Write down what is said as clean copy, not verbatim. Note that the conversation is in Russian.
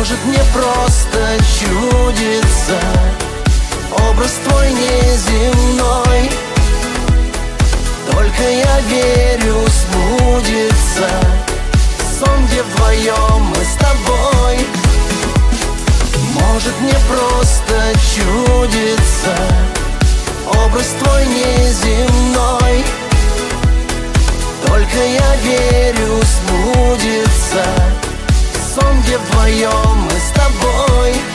Может, мне просто чудится образ твой неземной. Только я верю, сбудется сон, где вдвоем мы с тобой. Может, мне просто чудится образ твой неземной. Только я верю, сбудется сон, где вдвоем мы с тобой.